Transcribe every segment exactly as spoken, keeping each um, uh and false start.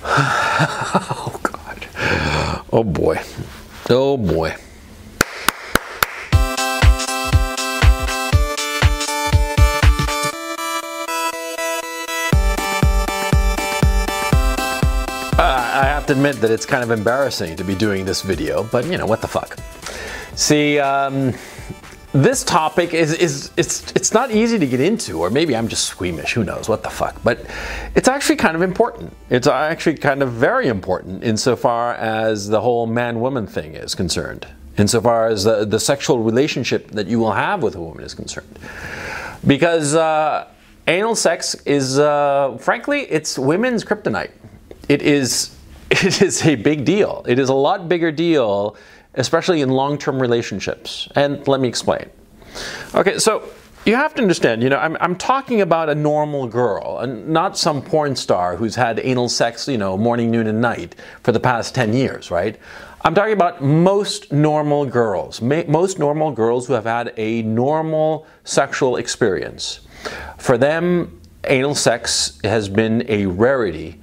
Oh, God. Oh, boy. Oh, boy. I have to admit that it's kind of embarrassing to be doing this video, but you know, what the fuck. See, um, this topic is, is it's, it's not easy to get into, or maybe I'm just squeamish, who knows, what the fuck. But it's actually kind of important. It's actually kind of very important insofar as the whole man-woman thing is concerned, insofar as the, the sexual relationship that you will have with a woman is concerned. Because uh, anal sex is, uh, frankly, it's women's kryptonite. It is, it is a big deal. It is a lot bigger deal, especially in long-term relationships. And let me explain. Okay, so you have to understand, you know, I'm, I'm talking about a normal girl, and not some porn star who's had anal sex, you know, morning, noon, and night for the past ten years, right? I'm talking about most normal girls, most normal girls who have had a normal sexual experience. For them, anal sex has been a rarity.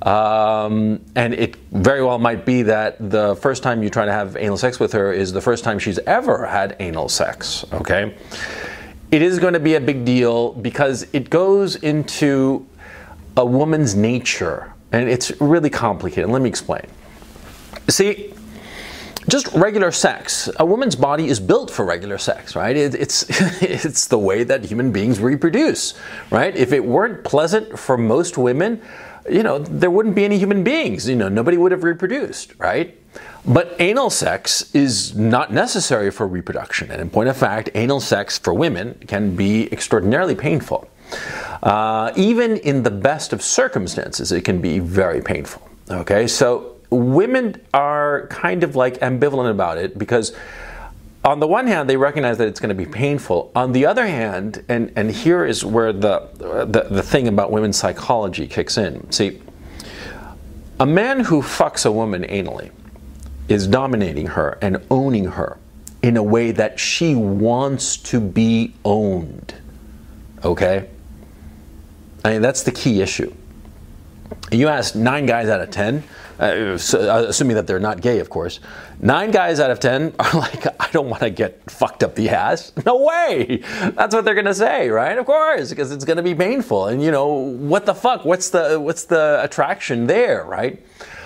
Um, and it very well might be that the first time you try to have anal sex with her is the first time she's ever had anal sex, okay? It is going to be a big deal because it goes into a woman's nature, and it's really complicated. Let me explain. See, just regular sex, a woman's body is built for regular sex, right? It, it's, it's the way that human beings reproduce, right? If it weren't pleasant for most women, you know, there wouldn't be any human beings. You know, nobody would have reproduced, right? But anal sex is not necessary for reproduction. And in point of fact, anal sex for women can be extraordinarily painful. Uh, even in the best of circumstances, it can be very painful. Okay, so women are kind of like ambivalent about it because on the one hand, they recognize that it's going to be painful. On the other hand, and, and here is where the, the, the thing about women's psychology kicks in. See, a man who fucks a woman anally is dominating her and owning her in a way that she wants to be owned. Okay? I mean, that's the key issue. You ask nine guys out of ten, uh, assuming that they're not gay, of course, nine guys out of ten are like, I don't want to get fucked up the ass. No way! That's what they're going to say, right? Of course, because it's going to be painful. And, you know, what the fuck? What's the, what's the attraction there, right?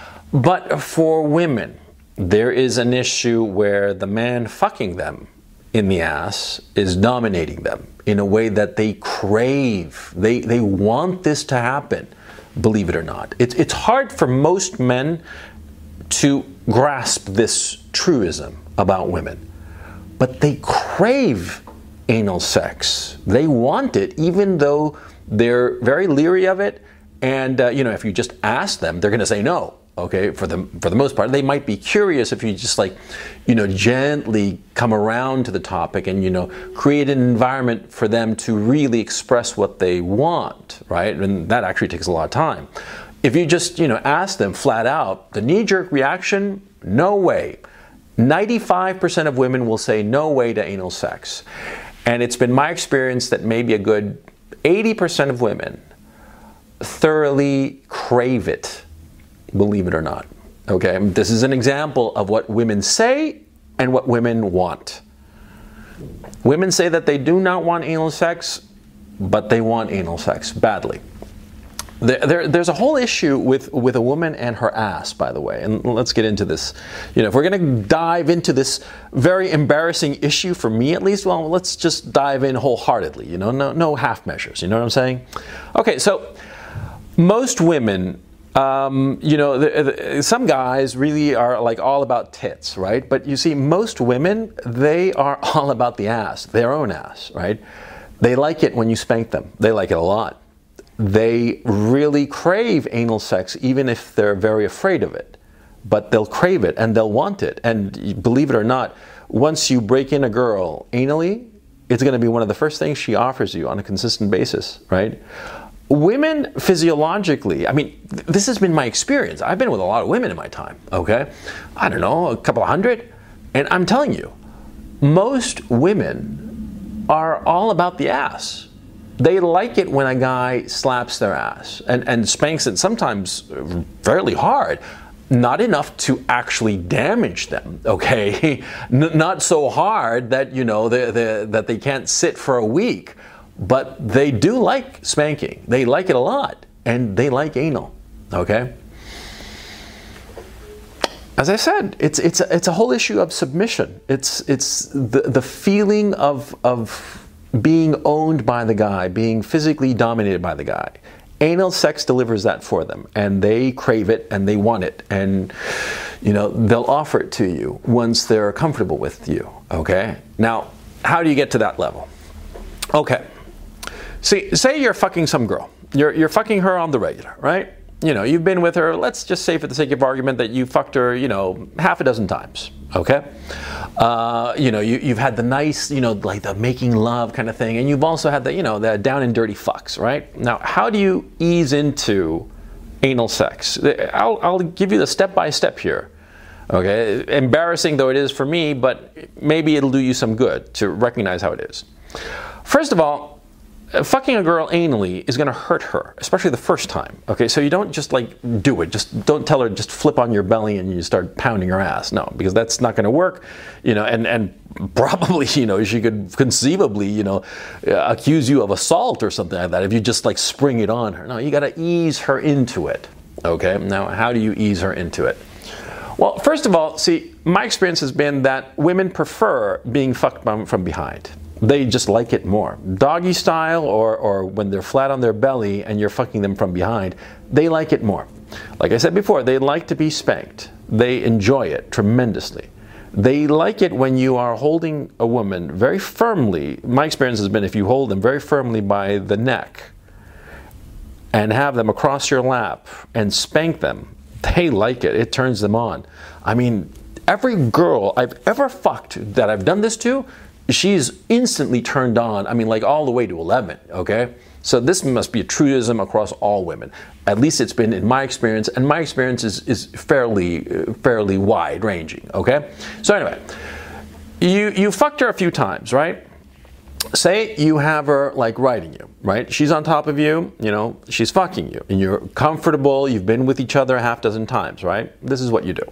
But for women, there is an issue where the man fucking them in the ass is dominating them in a way that they crave. They, they want this to happen. Believe it or not. It's, it's hard for most men to grasp this truism about women. But they crave anal sex. They want it, even though they're very leery of it. And, uh, you know, if you just ask them, they're going to say no. Okay, for the, for the most part. They might be curious if you just like, you know, gently come around to the topic and, you know, create an environment for them to really express what they want, right? And that actually takes a lot of time. If you just, you know, ask them flat out, the knee-jerk reaction, no way. ninety-five percent of women will say no way to anal sex. And it's been my experience that maybe a good eighty percent of women thoroughly crave it. Believe it or not. Okay, this is an example of what women say and what women want. Women say that they do not want anal sex, but they want anal sex badly. There, there, there's a whole issue with, with a woman and her ass, by the way, and let's get into this. You know, if we're going to dive into this very embarrassing issue, for me at least, well, let's just dive in wholeheartedly, you know, no, no half measures, you know what I'm saying? Okay, so most women, Um, you know, the, the, some guys really are like all about tits, right? But you see, most women, they are all about the ass, their own ass, right? They like it when you spank them. They like it a lot. They really crave anal sex, even if they're very afraid of it. But they'll crave it and they'll want it. And believe it or not, once you break in a girl anally, it's going to be one of the first things she offers you on a consistent basis, right? Women physiologically, I mean, th- this has been my experience. I've been with a lot of women in my time, okay? I don't know, a couple of hundred. And I'm telling you, most women are all about the ass. They like it when a guy slaps their ass and, and spanks it, sometimes fairly hard. Not enough to actually damage them, okay? N- not so hard that, you know, they, they, that they can't sit for a week. But they do like spanking. They like it a lot. And they like anal, okay? As I said, it's it's a, it's a whole issue of submission. It's it's the the feeling of of being owned by the guy, being physically dominated by the guy. Anal sex delivers that for them, and they crave it and they want it, and you know they'll offer it to you once they're comfortable with you. Okay. Now, how do you get to that level? Okay. See, say you're fucking some girl. You're you're fucking her on the regular, right? You know, you've been with her, let's just say for the sake of argument that you fucked her, you know, half a dozen times, okay? Uh, you know, you, you've had the nice, you know, like the making love kind of thing, and you've also had the, you know, the down and dirty fucks, right? Now, how do you ease into anal sex? I'll, I'll give you the step-by-step here, okay? Embarrassing though it is for me, but maybe it'll do you some good to recognize how it is. First of all, fucking a girl anally is going to hurt her, especially the first time. Okay, so you don't just like do it. Just don't tell her just flip on your belly and you start pounding her ass. No, because that's not going to work. You know, and and probably you know she could conceivably you know accuse you of assault or something like that if you just like spring it on her. No, you got to ease her into it. Okay, now how do you ease her into it? Well, first of all, see, my experience has been that women prefer being fucked from behind. They just like it more. Doggy style or, or when they're flat on their belly and you're fucking them from behind, they like it more. Like I said before, they like to be spanked. They enjoy it tremendously. They like it when you are holding a woman very firmly. My experience has been if you hold them very firmly by the neck and have them across your lap and spank them, they like it. It turns them on. I mean, every girl I've ever fucked that I've done this to, she's instantly turned on, I mean, like all the way to eleven, okay? So this must be a truism across all women. At least it's been in my experience, and my experience is, is fairly uh, fairly wide-ranging, okay? So anyway, you, you fucked her a few times, right? Say you have her, like, riding you, right? She's on top of you, you know, she's fucking you, and you're comfortable, you've been with each other a half dozen times, right? This is what you do.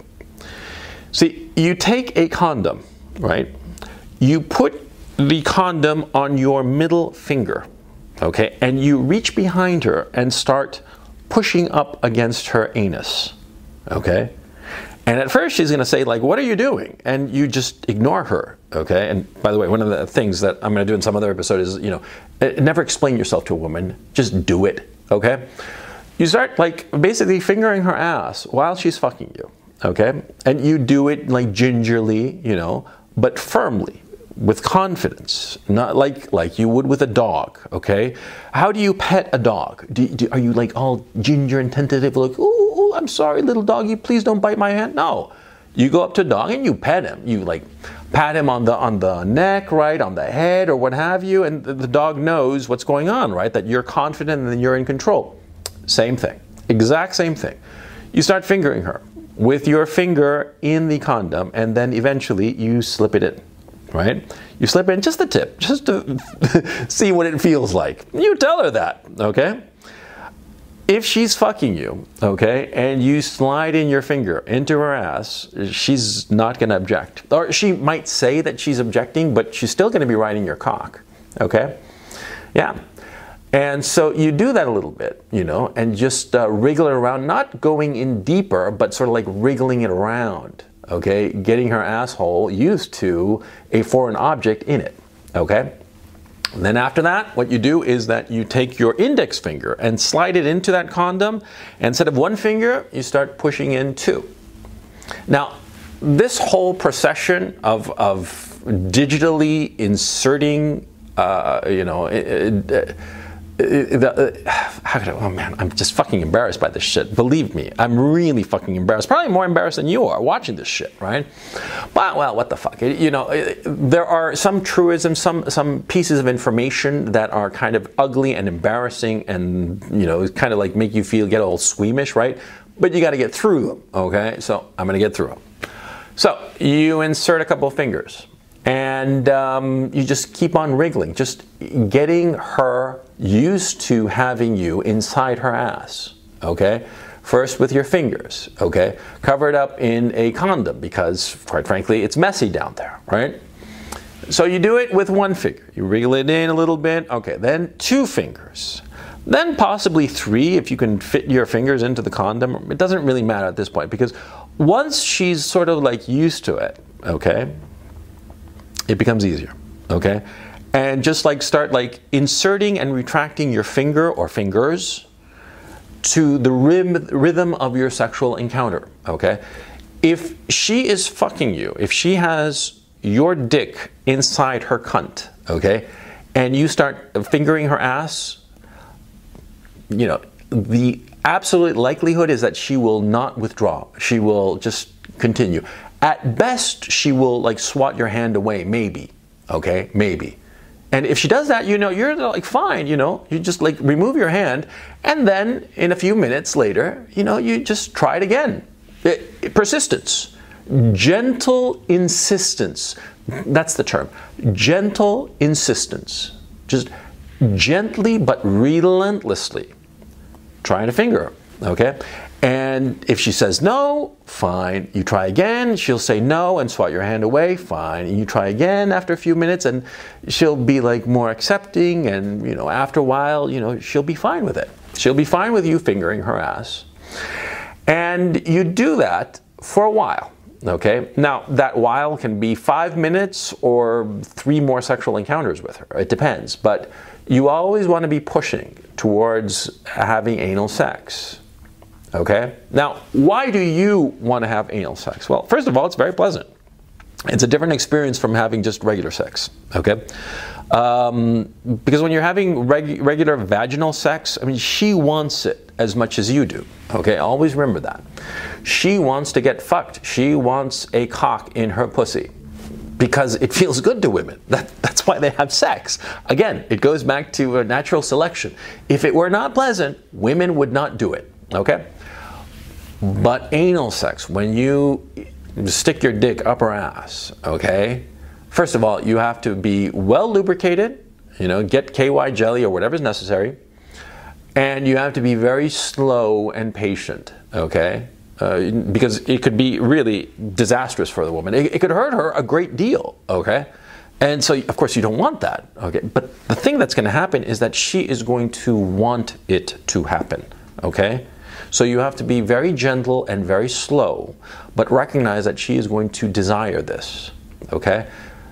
See, you take a condom, right? You put the condom on your middle finger, okay, and you reach behind her and start pushing up against her anus, okay? And at first she's going to say, like, what are you doing? And you just ignore her, okay? And by the way, one of the things that I'm going to do in some other episode is, you know, never explain yourself to a woman. Just do it, okay? You start, like, basically fingering her ass while she's fucking you, okay? And you do it, like, gingerly, you know, but firmly. With confidence, not like like you would with a dog, okay? How do you pet a dog? Do, do, are you like all ginger and tentative, like, ooh, ooh, I'm sorry, little doggy, please don't bite my hand? No. You go up to a dog and you pet him. You like pat him on the on the neck, right, on the head or what have you, and the, the dog knows what's going on, right? That you're confident and you're in control. Same thing. Exact same thing. You start fingering her with your finger in the condom, and then eventually you slip it in. Right? You slip in just the tip, just to see what it feels like. You tell her that, okay? If she's fucking you, okay, and you slide in your finger into her ass, she's not going to object. Or she might say that she's objecting, but she's still going to be riding your cock, okay? Yeah. And so you do that a little bit, you know, and just uh, wriggle it around, not going in deeper, but sort of like wriggling it around. Okay, getting her asshole used to a foreign object in it, okay? And then after that, what you do is that you take your index finger and slide it into that condom, and instead of one finger, you start pushing in two. Now, this whole procession of, of digitally inserting, uh, you know, it, it, The, uh, how could I, oh man, I'm just fucking embarrassed by this shit. Believe me, I'm really fucking embarrassed. Probably more embarrassed than you are watching this shit, right? But, well, what the fuck? You know, there are some truisms, some some pieces of information that are kind of ugly and embarrassing and, you know, kind of like make you feel, get all squeamish, right? But you got to get through them, okay? So I'm going to get through them. So you insert a couple of fingers and um, you just keep on wriggling, just getting her used to having you inside her ass, okay? First with your fingers, okay? Cover it up in a condom because, quite frankly, it's messy down there, right? So you do it with one finger. You wriggle it in a little bit, okay, then two fingers. Then possibly three if you can fit your fingers into the condom. It doesn't really matter at this point because once she's sort of like used to it, okay, it becomes easier, okay? And just like start like inserting and retracting your finger or fingers to the rhythm of your sexual encounter, okay? If she is fucking you, if she has your dick inside her cunt, okay, and you start fingering her ass, you know, the absolute likelihood is that she will not withdraw. She will just continue. At best, she will like swat your hand away, maybe, okay, maybe. And if she does that, you know, you're like, fine, you know, you just like remove your hand, and then in a few minutes later, you know, you just try it again. It, it, persistence, gentle insistence, that's the term, gentle insistence. Just gently but relentlessly trying to finger her, okay? And if she says no, fine. You try again, she'll say no and swat your hand away, fine. And you try again after a few minutes and she'll be like more accepting, and you know, after a while, you know, she'll be fine with it. She'll be fine with you fingering her ass. And you do that for a while, okay? Now, that while can be five minutes or three more sexual encounters with her. It depends. But you always want to be pushing towards having anal sex. Okay? Now, why do you want to have anal sex? Well, first of all, it's very pleasant. It's a different experience from having just regular sex. Okay? Um, because when you're having reg- regular vaginal sex, I mean, she wants it as much as you do. Okay? Always remember that. She wants to get fucked. She wants a cock in her pussy because it feels good to women. That, that's why they have sex. Again, it goes back to a natural selection. If it were not pleasant, women would not do it. Okay? But anal sex, when you stick your dick up her ass, okay, first of all, you have to be well lubricated, you know, get K Y jelly or whatever is necessary, and you have to be very slow and patient, okay, uh, because it could be really disastrous for the woman. It, it could hurt her a great deal, okay, and so, of course, you don't want that, okay, but the thing that's going to happen is that she is going to want it to happen, okay. So you have to be very gentle and very slow, but recognize that she is going to desire this, okay?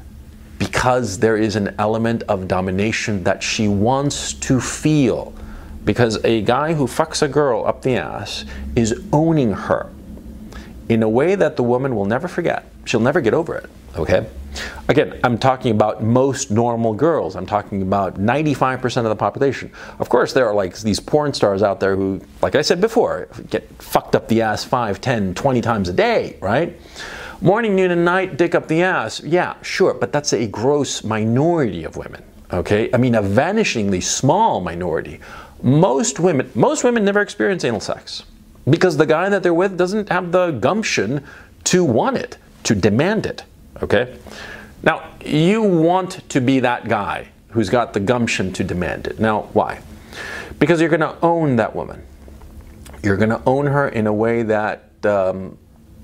Because there is an element of domination that she wants to feel. Because a guy who fucks a girl up the ass is owning her in a way that the woman will never forget. She'll never get over it, okay? Again, I'm talking about most normal girls. I'm talking about ninety-five percent of the population. Of course, there are like these porn stars out there who, like I said before, get fucked up the ass five, ten, twenty times a day, right? Morning, noon, and night, dick up the ass. Yeah, sure, but that's a gross minority of women, okay? I mean, a vanishingly small minority. Most women, most women never experience anal sex because the guy that they're with doesn't have the gumption to want it, to demand it. Okay? Now, you want to be that guy who's got the gumption to demand it. Now, why? Because you're going to own that woman. You're going to own her in a way that, um,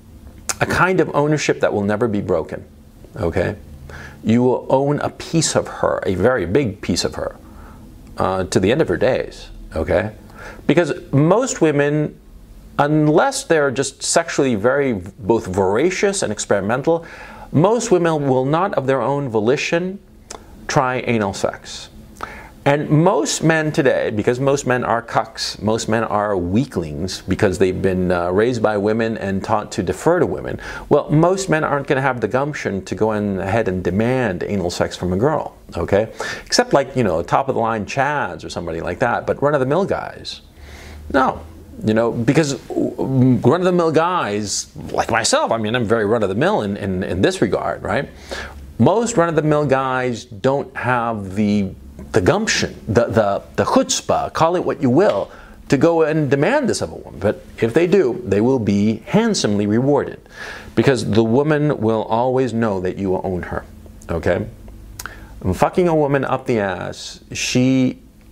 a kind of ownership that will never be broken. Okay? You will own a piece of her, a very big piece of her, uh, to the end of her days. Okay? Because most women, unless they're just sexually very both voracious and experimental, most women will not of their own volition try anal sex. And most men today, because most men are cucks, most men are weaklings because they've been uh, raised by women and taught to defer to women, well, most men aren't going to have the gumption to go in ahead and demand anal sex from a girl, okay? Except like, you know, top of the line Chads or somebody like that, but run-of-the-mill guys, no. You know, because run-of-the-mill guys, like myself, I mean, I'm very run-of-the-mill in, in, in this regard, right? Most run-of-the-mill guys don't have the the gumption, the, the, the chutzpah, call it what you will, to go and demand this of a woman. But if they do, they will be handsomely rewarded because the woman will always know that you own her, okay? And fucking a woman up the ass, she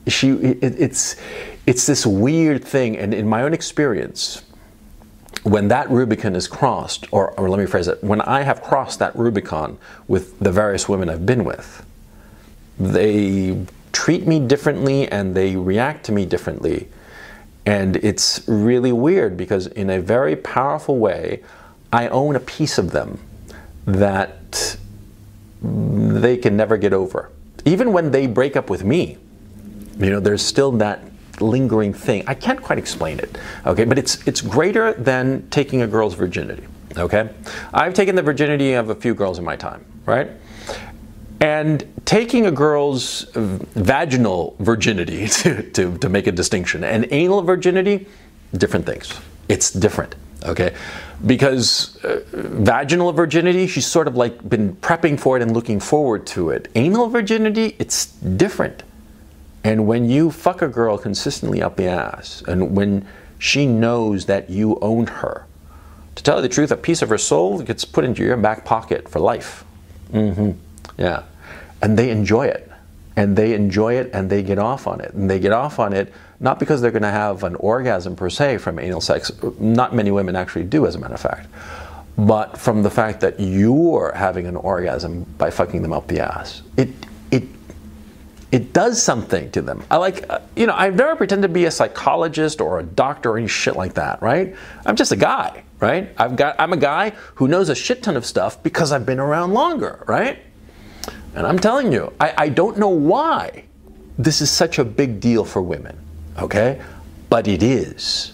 she, it, it's, it's this weird thing. And in my own experience, when that Rubicon is crossed, or, or let me phrase it, when I have crossed that Rubicon with the various women I've been with, they treat me differently and they react to me differently. And it's really weird because in a very powerful way, I own a piece of them that they can never get over. Even when they break up with me, you know, there's still that lingering thing. I can't quite explain it, okay? But it's it's greater than taking a girl's virginity, okay? I've taken the virginity of a few girls in my time, right? And taking a girl's vaginal virginity, to, to, to make a distinction, and anal virginity, different things. It's different, okay? Because uh, vaginal virginity, she's sort of like been prepping for it and looking forward to it. Anal virginity, it's different. And when you fuck a girl consistently up the ass, and when she knows that you own her, to tell you the truth, a piece of her soul gets put into your back pocket for life. Mm-hmm. Yeah. And they enjoy it. And they enjoy it and they get off on it. And they get off on it not because they're going to have an orgasm per se from anal sex. Not many women actually do, as a matter of fact. But from the fact that you're having an orgasm by fucking them up the ass. It, it, it does something to them. I like, you know, I've never pretended to be a psychologist or a doctor or any shit like that, right? I'm just a guy, right? I've got, I'm a guy who knows a shit ton of stuff because I've been around longer, right? And I'm telling you, I, I don't know why this is such a big deal for women, okay? But it is.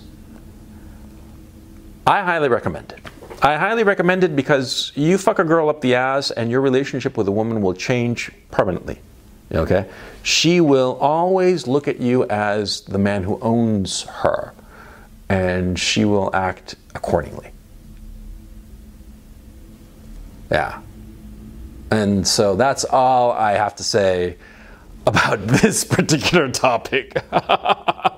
I highly recommend it. I highly recommend it because you fuck a girl up the ass and your relationship with a woman will change permanently, okay? She will always look at you as the man who owns her, and she will act accordingly. Yeah. And so that's all I have to say about this particular topic.